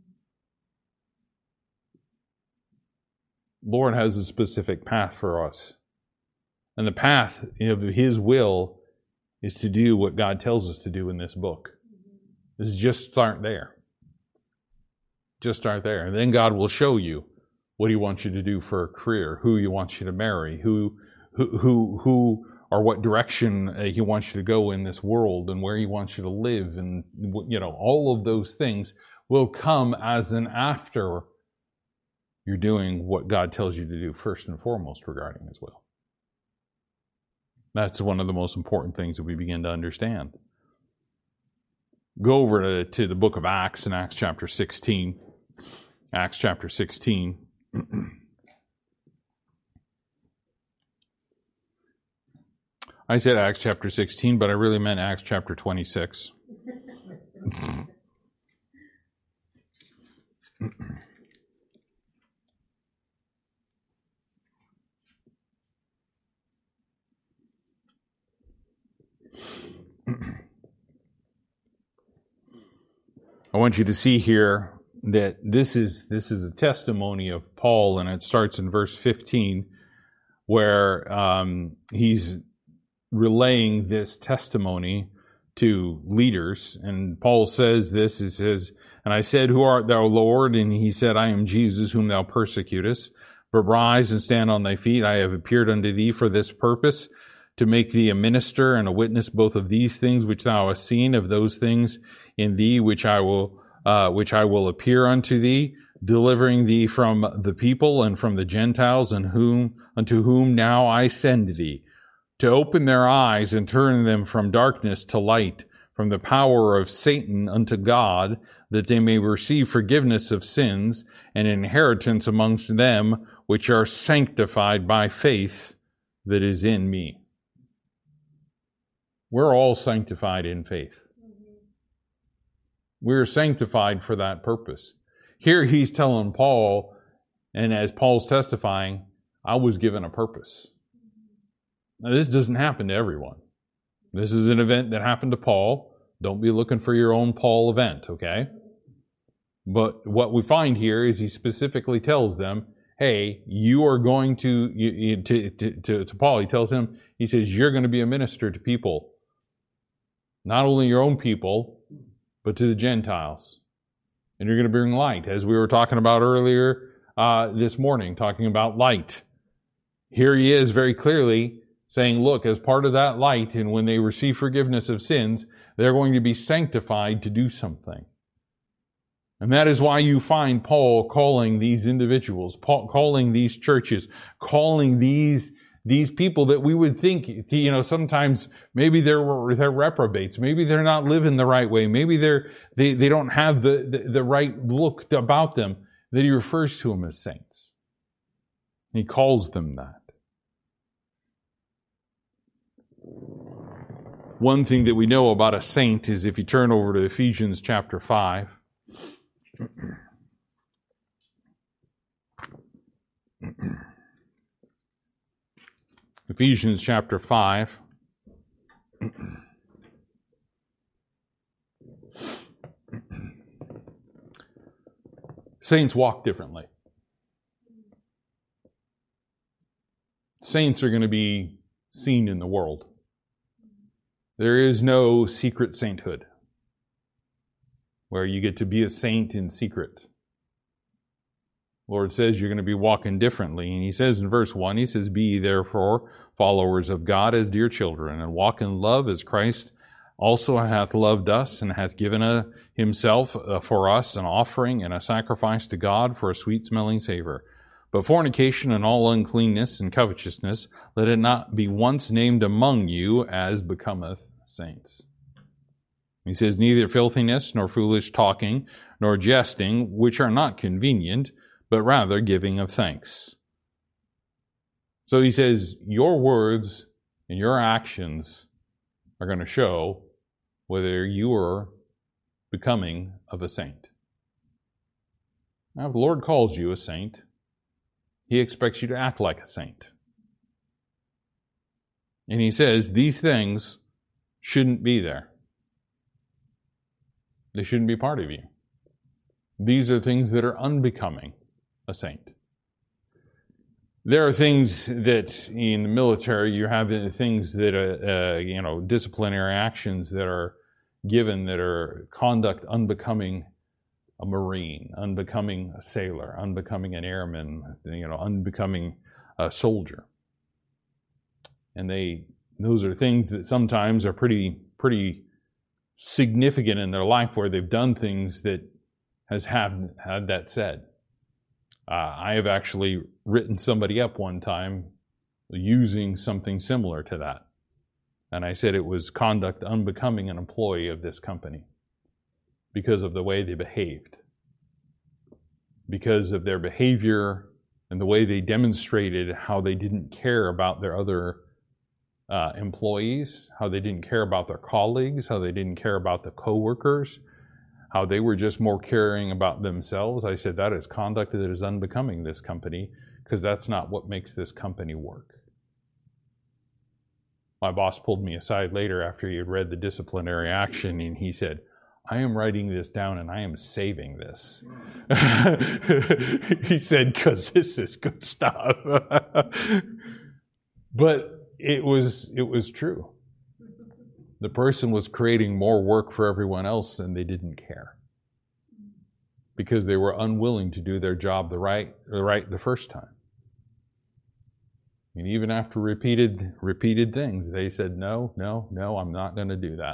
S1: Lord has a specific path for us. And the path of His will is to do what God tells us to do in this book. Mm-hmm. Is just start there. Just start there. And then God will show you what He wants you to do for a career, who He wants you to marry, who, who, who, who, or what direction uh, He wants you to go in this world and where He wants you to live. And, you know, all of those things will come as an after you're doing what God tells you to do first and foremost regarding His will. That's one of the most important things that we begin to understand. Go over to, to the book of Acts in Acts chapter sixteen. Acts chapter sixteen. I said Acts chapter sixteen, but I really meant Acts chapter twenty-six. I want you to see here that this is this is a testimony of Paul, and it starts in verse fifteen, where um, he's relaying this testimony to leaders. And Paul says this, he says, "And I said, Who art thou, Lord? And he said, I am Jesus, whom thou persecutest. But rise and stand on thy feet. I have appeared unto thee for this purpose, to make thee a minister and a witness both of these things which thou hast seen, of those things in thee which I will uh, which I will appear unto thee, delivering thee from the people and from the Gentiles, and whom unto whom now I send thee, to open their eyes and turn them from darkness to light, from the power of Satan unto God, that they may receive forgiveness of sins and inheritance amongst them which are sanctified by faith that is in me." We're all sanctified in faith. Mm-hmm. We're sanctified for that purpose. Here he's telling Paul, and as Paul's testifying, I was given a purpose. Now, this doesn't happen to everyone. This is an event that happened to Paul. Don't be looking for your own Paul event, okay? But what we find here is he specifically tells them, hey, you are going to, you, you, to, to, to, to Paul, he tells him, he says, you're going to be a minister to people. Not only your own people, but to the Gentiles. And you're going to bring light, as we were talking about earlier uh, this morning, talking about light. Here he is very clearly saying, look, as part of that light, and when they receive forgiveness of sins, they're going to be sanctified to do something. And that is why you find Paul calling these individuals, Paul calling these churches, calling these these people that we would think, you know, sometimes maybe they're they're reprobates, maybe they're not living the right way, maybe they're they they don't have the the, the right look about them. That he refers to them as saints. He calls them that. One thing that we know about a saint is if you turn over to Ephesians chapter five. Ephesians chapter five. Saints walk differently. Saints are going to be seen in the world. There is no secret sainthood where you get to be a saint in secret. Lord says you're going to be walking differently. And he says in verse one, he says, be ye therefore followers of God as dear children, and walk in love as Christ also hath loved us, and hath given a, himself uh, for us an offering and a sacrifice to God for a sweet-smelling savor. But fornication and all uncleanness and covetousness, let it not be once named among you as becometh saints. He says, neither filthiness, nor foolish talking, nor jesting, which are not convenient, but rather giving of thanks. So he says, your words and your actions are going to show whether you are becoming of a saint. Now, if the Lord calls you a saint, he expects you to act like a saint. And he says these things shouldn't be there. They shouldn't be part of you. These are things that are unbecoming a saint. There are things that in the military, you have things that are, uh, you know, disciplinary actions that are given that are conduct unbecoming a Marine, unbecoming a sailor, unbecoming an airman, you know, unbecoming a soldier. And they, those are things that sometimes are pretty, pretty significant in their life where they've done things that has had, had that said. Uh, I have actually written somebody up one time using something similar to that. And I said it was conduct unbecoming an employee of this company because of the way they behaved, because of their behavior and the way they demonstrated how they didn't care about their other uh, employees, how they didn't care about their colleagues, how they didn't care about the coworkers, how they were just more caring about themselves. I said that is conduct that is unbecoming this company because that's not what makes this company work. My boss pulled me aside later after he had read the disciplinary action, and he said, I am writing this down and I am saving this. He said, because this is good stuff. But it was, it was true. The person was creating more work for everyone else and they didn't care. Because they were unwilling to do their job the right, the right the first time. And even after repeated, repeated things, they said, no, no, no, I'm not going to do that.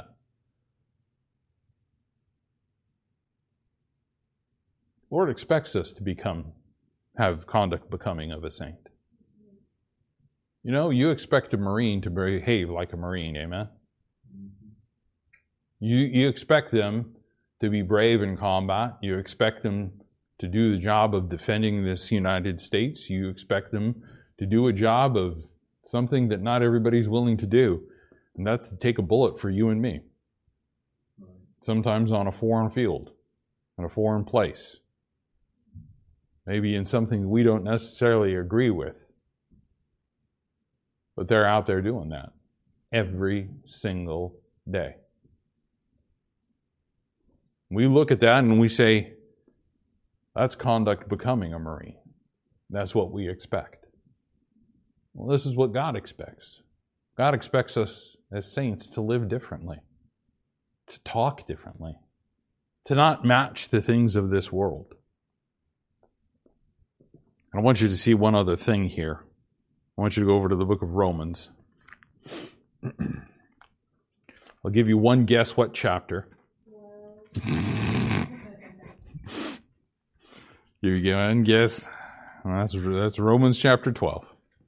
S1: The Lord expects us to become, have conduct becoming of a saint. You know, you expect a Marine to behave like a Marine, amen? You, you expect them to be brave in combat. You expect them to do the job of defending this United States. You expect them to do a job of something that not everybody's willing to do. And that's to take a bullet for you and me. Sometimes on a foreign field, in a foreign place. Maybe in something we don't necessarily agree with. But they're out there doing that every single day. We look at that and we say, that's conduct becoming a Marine. That's what we expect. Well, this is what God expects. God expects us as saints to live differently, to talk differently, to not match the things of this world. I want you to see one other thing here. I want you to go over to the book of Romans. I'll give you one guess what chapter. Here you go, and guess. That's, that's Romans chapter twelve.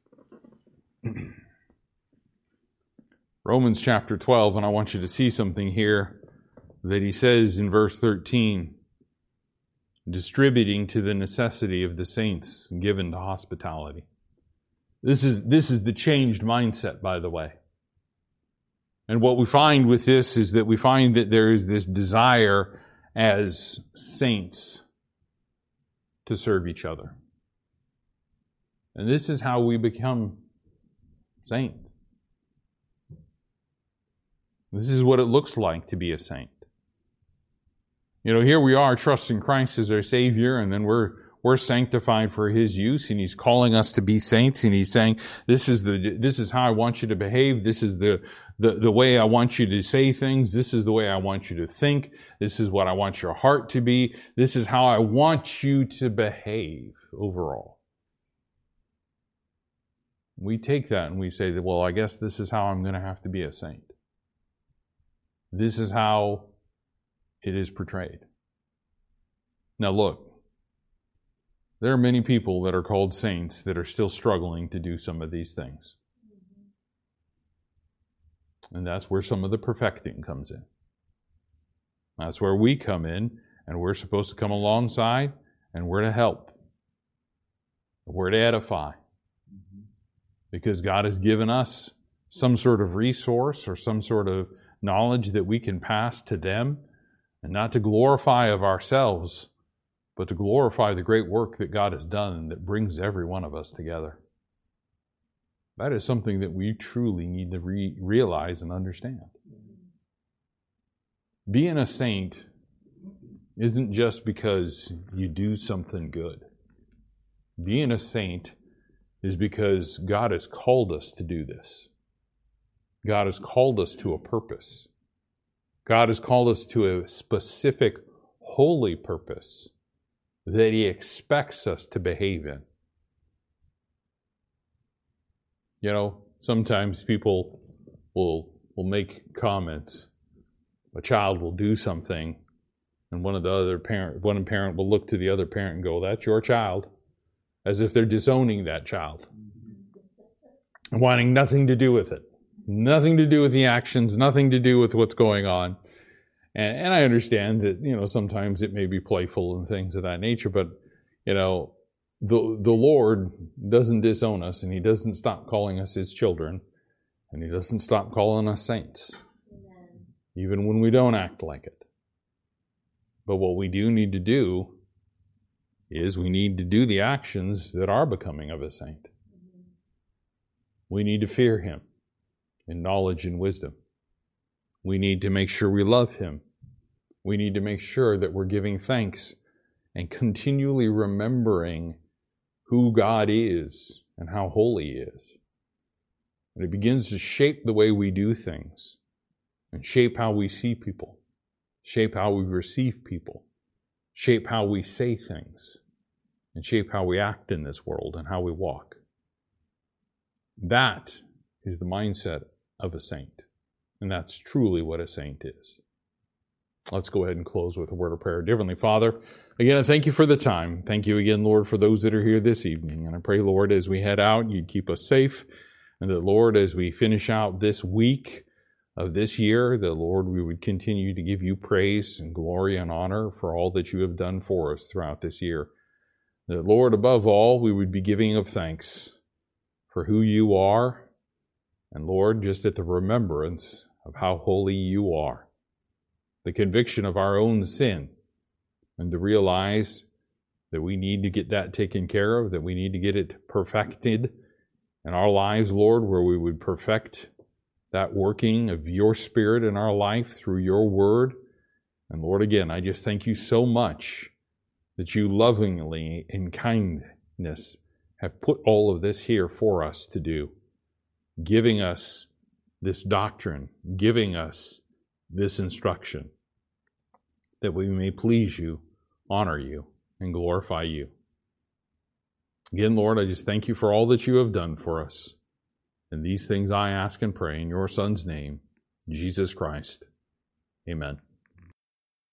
S1: Romans chapter twelve, and I want you to see something here that he says in verse thirteen, distributing to the necessity of the saints given to hospitality. This is, this is the changed mindset, by the way. And what we find with this is that we find that there is this desire as saints to serve each other. And this is how we become saints. This is what it looks like to be a saint. You know, here we are trusting Christ as our Savior, and then we're we're sanctified for His use, and He's calling us to be saints, and He's saying, this is the this is how I want you to behave, this is the, the, the way I want you to say things, this is the way I want you to think, this is what I want your heart to be, this is how I want you to behave overall. We take that and we say that, well, I guess this is how I'm going to have to be a saint. This is how it is portrayed. Now look, there are many people that are called saints that are still struggling to do some of these things. And that's where some of the perfecting comes in. That's where we come in, and we're supposed to come alongside, and we're to help. We're to edify. Because God has given us some sort of resource or some sort of knowledge that we can pass to them, and not to glorify of ourselves, but to glorify the great work that God has done that brings every one of us together. That is something that we truly need to re- realize and understand. Being a saint isn't just because you do something good. Being a saint is because God has called us to do this. God has called us to a purpose. God has called us to a specific holy purpose that He expects us to behave in. You know, sometimes people will will make comments. A child will do something, and one of the other parent, one parent will look to the other parent and go, "That's your child," as if they're disowning that child, and wanting nothing to do with it, nothing to do with the actions, nothing to do with what's going on. And, and I understand that, you know, sometimes it may be playful and things of that nature, but, you know, the the Lord doesn't disown us, and He doesn't stop calling us His children, and He doesn't stop calling us saints, Amen. Even when we don't act like it. But what we do need to do is we need to do the actions that are becoming of a saint. Mm-hmm. We need to fear Him in knowledge and wisdom. We need to make sure we love Him. We need to make sure that we're giving thanks and continually remembering who God is and how holy He is. And it begins to shape the way we do things, and shape how we see people, shape how we receive people, shape how we say things, and shape how we act in this world and how we walk. That is the mindset of a saint. And that's truly what a saint is. Let's go ahead and close with a word of prayer. Dear Heavenly Father, again, I thank You for the time. Thank You again, Lord, for those that are here this evening. And I pray, Lord, as we head out, You'd keep us safe. And that, Lord, as we finish out this week of this year, that, Lord, we would continue to give You praise and glory and honor for all that You have done for us throughout this year. That, Lord, above all, we would be giving of thanks for who You are. And, Lord, just at the remembrance of how holy You are, the conviction of our own sin, and to realize that we need to get that taken care of, that we need to get it perfected in our lives, Lord, where we would perfect that working of your Spirit in our life through your word. And Lord, again, I just thank you so much that you lovingly, in kindness, have put all of this here for us to do, giving us this doctrine, giving us this instruction, that we may please you, honor you, and glorify you. Again, Lord, I just thank you for all that you have done for us. And these things I ask and pray in your Son's name, Jesus Christ. Amen.